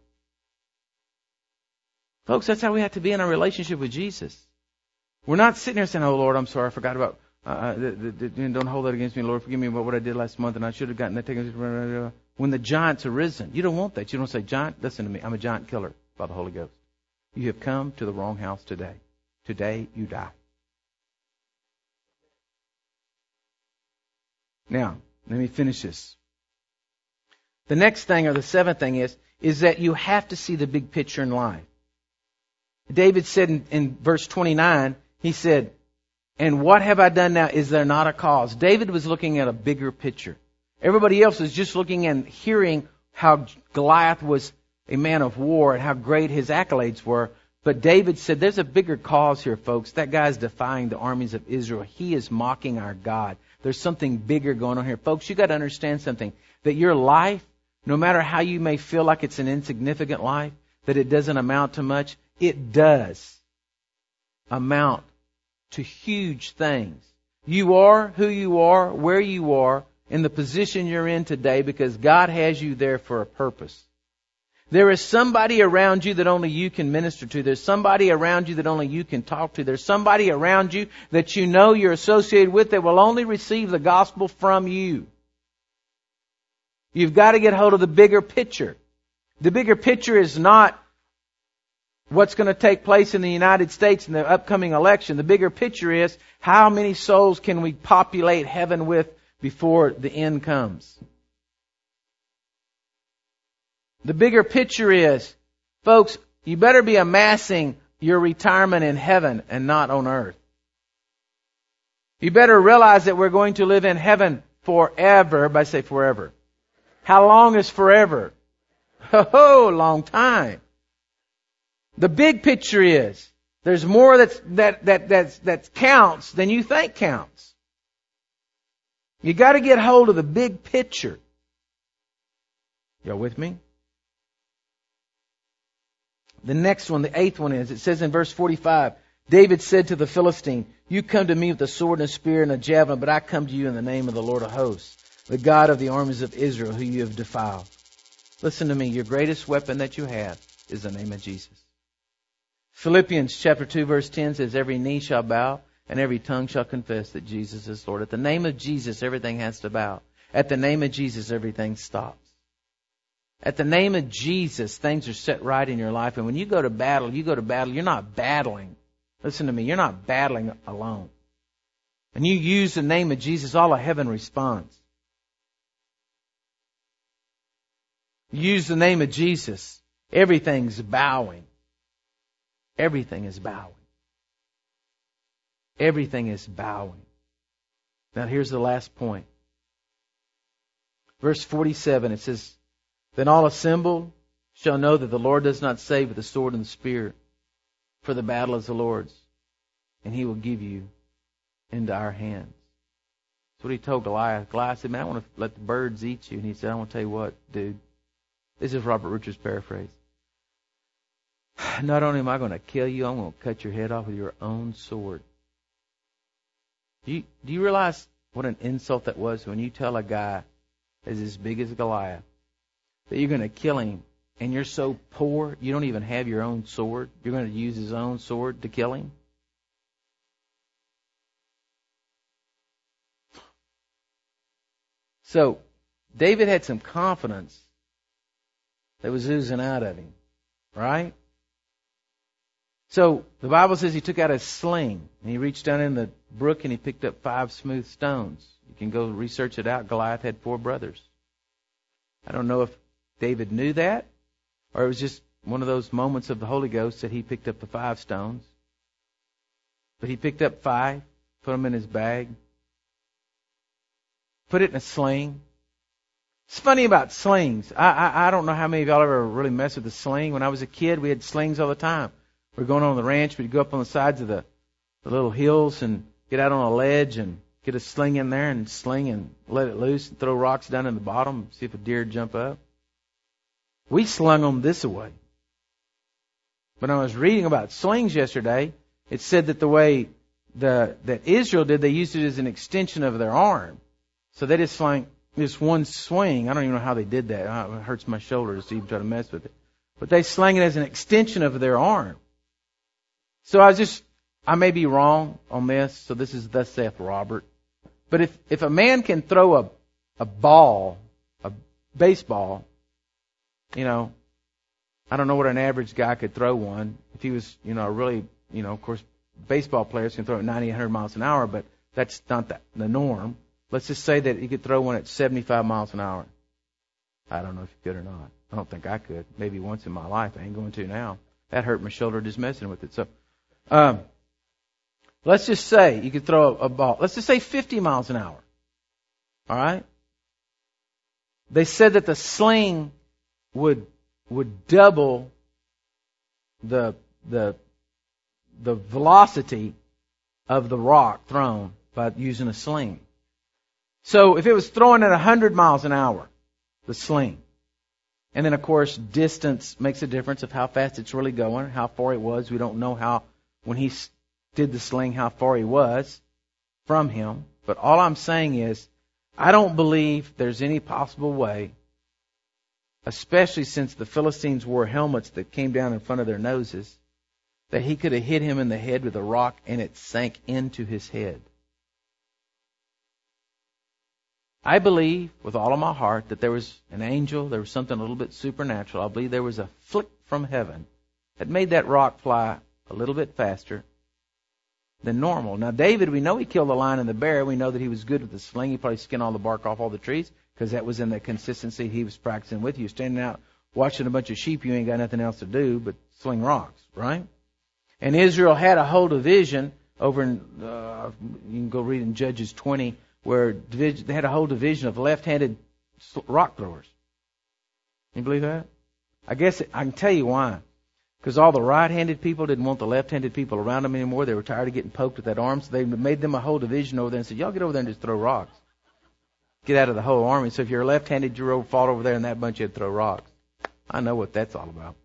A: Folks, that's how we have to be in our relationship with Jesus. We're not sitting there saying, "Oh Lord, I'm sorry, I forgot about. Don't hold that against me, Lord. Forgive me about what I did last month, and I should have gotten that taken." When the giant's arisen, you don't want that. You don't say, "Giant, listen to me. I'm a giant killer by the Holy Ghost. You have come to the wrong house today. Today you die." Now, let me finish this. The next thing, or the seventh thing, is that you have to see the big picture in life. David said in verse 29, he said, "And what have I done now? Is there not a cause?" David was looking at a bigger picture. Everybody else was just looking and hearing how Goliath was a man of war and how great his accolades were. But David said, there's a bigger cause here, folks. That guy's defying the armies of Israel. He is mocking our God. There's something bigger going on here. Folks, you got to understand something. That your life, no matter how you may feel like it's an insignificant life, that it doesn't amount to much, it does amount to huge things. You are who you are, where you are, in the position you're in today because God has you there for a purpose. There is somebody around you that only you can minister to. There's somebody around you that only you can talk to. There's somebody around you that you know you're associated with that will only receive the gospel from you. You've got to get hold of the bigger picture. The bigger picture is not what's going to take place in the United States in the upcoming election. The bigger picture is how many souls can we populate heaven with before the end comes. The bigger picture is, folks, you better be amassing your retirement in heaven and not on earth. You better realize that we're going to live in heaven forever. Everybody say forever. How long is forever? Oh, long time. The big picture is, there's more that counts than you think counts. You got to get hold of the big picture. Y'all with me? The next one, the eighth one is, it says in verse 45, David said to the Philistine, "You come to me with a sword and a spear and a javelin, but I come to you in the name of the Lord of hosts, the God of the armies of Israel, who you have defiled." Listen to me, your greatest weapon that you have is the name of Jesus. Philippians chapter 2 verse 10 says, "Every knee shall bow and every tongue shall confess that Jesus is Lord." At the name of Jesus, everything has to bow. At the name of Jesus, everything stops. At the name of Jesus, things are set right in your life. And when you go to battle, you're not battling. Listen to me, you're not battling alone. And you use the name of Jesus, all of heaven responds. You use the name of Jesus, Everything's bowing. Everything is bowing. Everything is bowing. Now here's the last point. Verse 47, it says, "Then all assembled shall know that the Lord does not save with the sword and the spear, for the battle is the Lord's, and He will give you into our hands." That's what He told Goliath. Goliath said, "Man, I want to let the birds eat you." And He said, "I want to tell you what, dude." This is Robert Richards' paraphrase. "Not only am I going to kill you, I'm going to cut your head off with your own sword." Do you realize what an insult that was when you tell a guy as big as Goliath that you're going to kill him, and you're so poor you don't even have your own sword? You're going to use his own sword to kill him? So David had some confidence that was oozing out of him, right? So the Bible says he took out his sling and he reached down in the brook and he picked up 5 smooth stones. You can go research it out. Goliath had 4 brothers. I don't know if David knew that or it was just one of those moments of the Holy Ghost that he picked up the 5 stones. But he picked up 5, put them in his bag, put it in a sling. It's funny about slings. I don't know how many of y'all ever really messed with a sling. When I was a kid, we had slings all the time. We were going on the ranch. We'd go up on the sides of the little hills and get out on a ledge and get a sling in there and sling and let it loose and throw rocks down in the bottom, see if a deer would jump up. We slung them this way. When I was reading about slings yesterday, it said that the way that Israel did, they used it as an extension of their arm. So they just slang this one swing. I don't even know how they did that. It hurts my shoulders to even try to mess with it. But they slang it as an extension of their arm. So I may be wrong on this. So this is thus saith Robert. But if a man can throw a ball, a baseball, I don't know what an average guy could throw one. If he was, really, of course, baseball players can throw it 90, 100 miles an hour, but that's not the norm. Let's just say that he could throw one at 75 miles an hour. I don't know if he could or not. I don't think I could. Maybe once in my life. I ain't going to now. That hurt my shoulder just messing with it. So, let's just say you could throw a ball. Let's just say 50 miles an hour. All right? They said that the sling would double the velocity of the rock thrown by using a sling. So if it was thrown at 100 miles an hour, the sling, and then of course distance makes a difference of how fast it's really going, how far it was. We don't know how, when he did the sling, how far he was from him. But all I'm saying is, I don't believe there's any possible way, especially since the Philistines wore helmets that came down in front of their noses, that he could have hit him in the head with a rock and it sank into his head. I believe with all of my heart that there was an angel, there was something a little bit supernatural. I believe there was a flick from heaven that made that rock fly a little bit faster than normal. Now David, we know he killed the lion and the bear. We know that he was good with the sling. He probably skinned all the bark off all the trees because that was in the consistency he was practicing with. You standing out watching a bunch of sheep, you ain't got nothing else to do but sling rocks, right? And Israel had a whole division over in, you can go read in Judges 20, where they had a whole division of left-handed rock throwers. You believe that? I guess I can tell you why. Because all the right-handed people didn't want the left-handed people around them anymore. They were tired of getting poked with that arm, so they made them a whole division over there and said, y'all get over there and just throw rocks. Get out of the whole army. So if you're left-handed, you fall over there in that bunch, you'd throw rocks. I know what that's all about.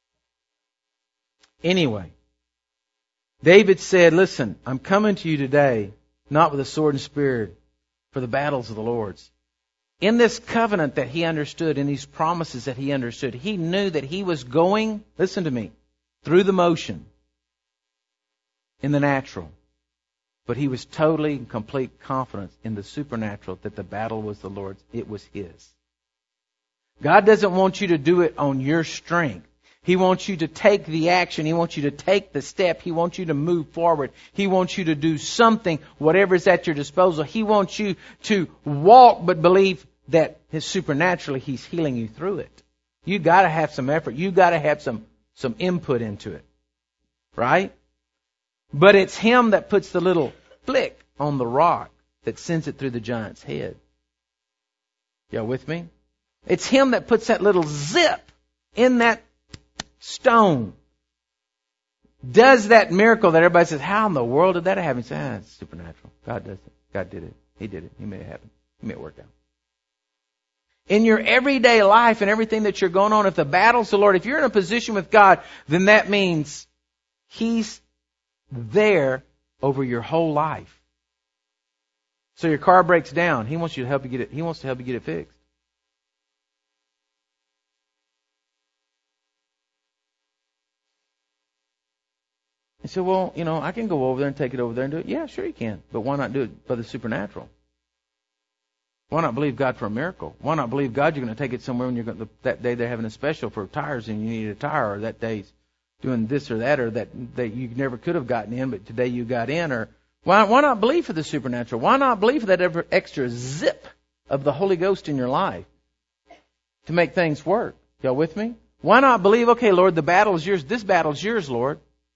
A: Anyway, David said, listen, I'm coming to you today, not with a sword and spear, for the battles of the Lord's. In this covenant that he understood, in these promises that he understood, he knew that he was going, listen to me, through the motion in the natural. But he was totally in complete confidence in the supernatural that the battle was the Lord's. It was his. God doesn't want you to do it on your strength. He wants you to take the action. He wants you to take the step. He wants you to move forward. He wants you to do something, whatever is at your disposal. He wants you to walk but believe that supernaturally He's healing you through it. You got to have some effort. You got to have some input into it. Right? But it's Him that puts the little flick on the rock that sends it through the giant's head. Y'all with me? It's Him that puts that little zip in that stone. Does that miracle that everybody says, how in the world did that happen? He says, it's supernatural. God does it. God did it. He did it. He made it happen. He made it work out. In your everyday life and everything that you're going on, if the battle's the Lord, if you're in a position with God, then that means He's there over your whole life. So your car breaks down. He wants you to help you get it. He wants to help you get it fixed. He said, well, I can go over there and take it over there and do it. Yeah, sure you can. But why not do it by the supernatural? Why not believe God for a miracle? Why not believe God you're going to take it somewhere when that day they're having a special for tires and you need a tire, or that day's doing this or that you never could have gotten in, but today you got in? Or why not believe for the supernatural? Why not believe for that extra zip of the Holy Ghost in your life to make things work? Y'all with me? Why not believe, okay, Lord, the battle is yours. This battle is yours, Lord.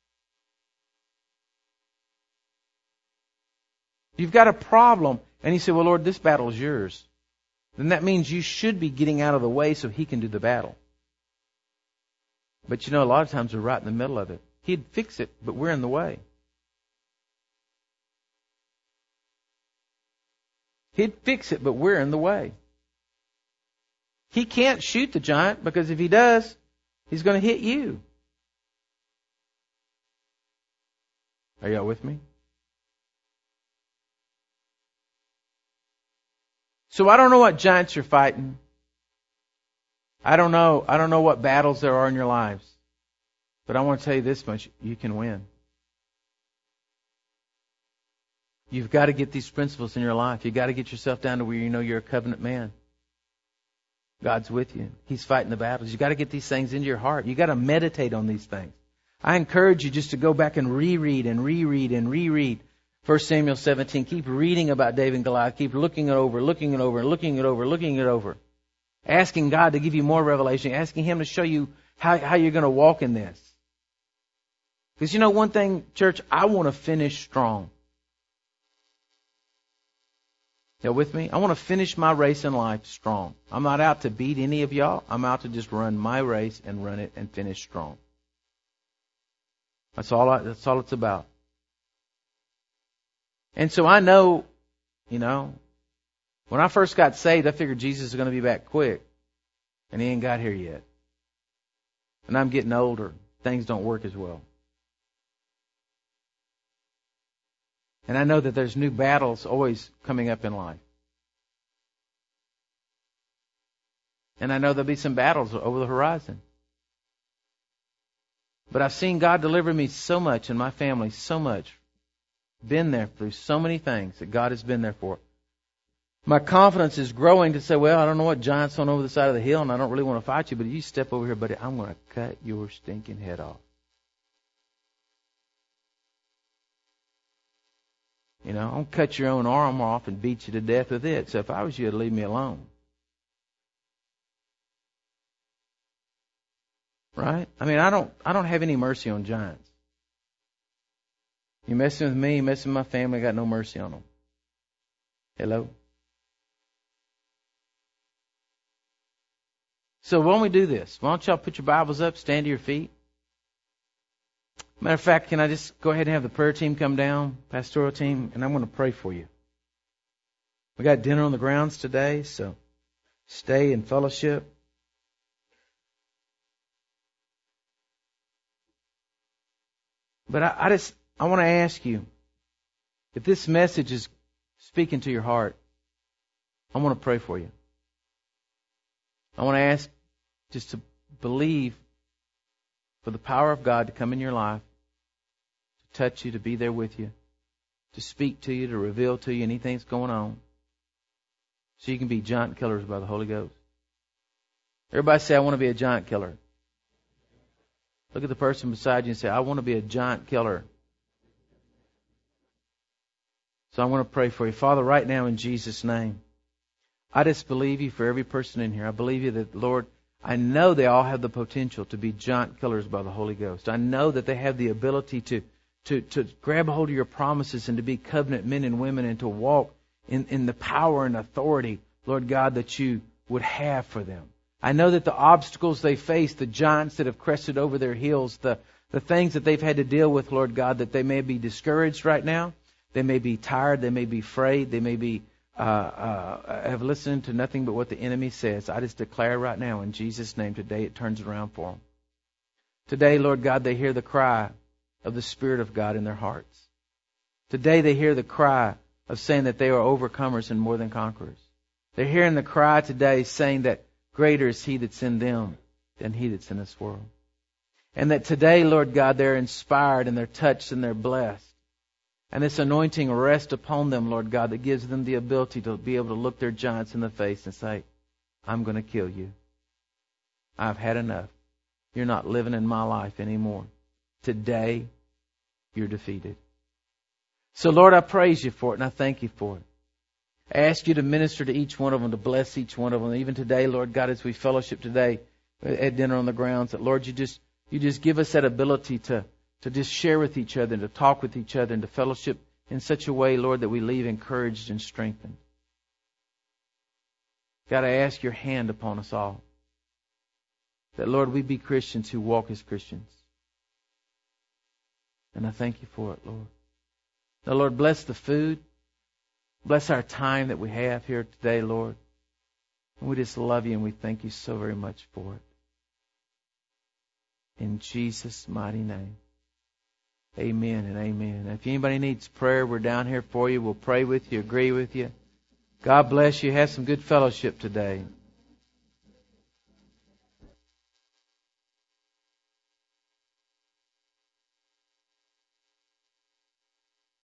A: You've got a problem, and He said, well, Lord, this battle is yours. Then that means you should be getting out of the way so He can do the battle. But a lot of times we're right in the middle of it. He'd fix it, but we're in the way. He'd fix it, but we're in the way. He can't shoot the giant, because if He does, he's going to hit you. Are y'all with me? So I don't know what giants you're fighting. I don't know what battles there are in your lives. But I want to tell you this much, you can win. You've got to get these principles in your life. You've got to get yourself down to where you know you're a covenant man. God's with you. He's fighting the battles. You've got to get these things into your heart. You've got to meditate on these things. I encourage you just to go back and reread and reread and reread 1 Samuel 17. Keep reading about David and Goliath. Keep looking it over, looking it over, looking it over, looking it over. Asking God to give you more revelation. Asking Him to show you how you're going to walk in this. Because one thing, church, I want to finish strong. Y'all with me? I want to finish my race in life strong. I'm not out to beat any of y'all. I'm out to just run my race and run it and finish strong. That's all it's about. And so I know, when I first got saved, I figured Jesus is going to be back quick. And He ain't got here yet. And I'm getting older. Things don't work as well. And I know that there's new battles always coming up in life. And I know there'll be some battles over the horizon. But I've seen God deliver me so much and my family so much. Been there through so many things that God has been there for. My confidence is growing to say, well, I don't know what giant's on over the side of the hill and I don't really want to fight you, but if you step over here, buddy, I'm going to cut your stinking head off. I'm going to cut your own arm off and beat you to death with it. So if I was you, I'd leave me alone. Right? I mean, I don't have any mercy on giants. You messing with me, you messing with my family, I got no mercy on them. Hello? So why don't we do this? Why don't y'all put your Bibles up, stand to your feet? Matter of fact, can I just go ahead and have the prayer team come down, pastoral team, and I'm going to pray for you. We got dinner on the grounds today, so stay in fellowship. But I want to ask you, if this message is speaking to your heart, I want to pray for you. I want to ask just to believe for the power of God to come in your life, to touch you, to be there with you, to speak to you, to reveal to you anything that's going on, so you can be giant killers by the Holy Ghost. Everybody say, I want to be a giant killer. Look at the person beside you and say, I want to be a giant killer. So I want to pray for you. Father, right now in Jesus' name, I just believe you for every person in here. I believe you that, Lord, I know they all have the potential to be giant killers by the Holy Ghost. I know that they have the ability to grab hold of your promises and to be covenant men and women and to walk in the power and authority, Lord God, that you would have for them. I know that the obstacles they face, the giants that have crested over their heels, the things that they've had to deal with, Lord God, that they may be discouraged right now. They may be tired. They may be afraid. They may be have listened to nothing but what the enemy says. I just declare right now in Jesus' name today it turns around for them. Today, Lord God, they hear the cry of the Spirit of God in their hearts. Today they hear the cry of saying that they are overcomers and more than conquerors. They're hearing the cry today saying that greater is He that's in them than he that's in this world. And that today, Lord God, they're inspired and they're touched and they're blessed. And this anointing rests upon them, Lord God, that gives them the ability to be able to look their giants in the face and say, I'm going to kill you. I've had enough. You're not living in my life anymore. Today, you're defeated. So, Lord, I praise you for it and I thank you for it. I ask you to minister to each one of them, to bless each one of them. Even today, Lord God, as we fellowship today at dinner on the grounds, that, Lord, you just give us that ability to just share with each other and to talk with each other and to fellowship in such a way, Lord, that we leave encouraged and strengthened. God, I ask your hand upon us all. That, Lord, we be Christians who walk as Christians. And I thank you for it, Lord. Now, Lord, bless the food. Bless our time that we have here today, Lord. And we just love you and we thank you so very much for it. In Jesus' mighty name. Amen and amen. If anybody needs prayer, we're down here for you. We'll pray with you, agree with you. God bless you. Have some good fellowship today.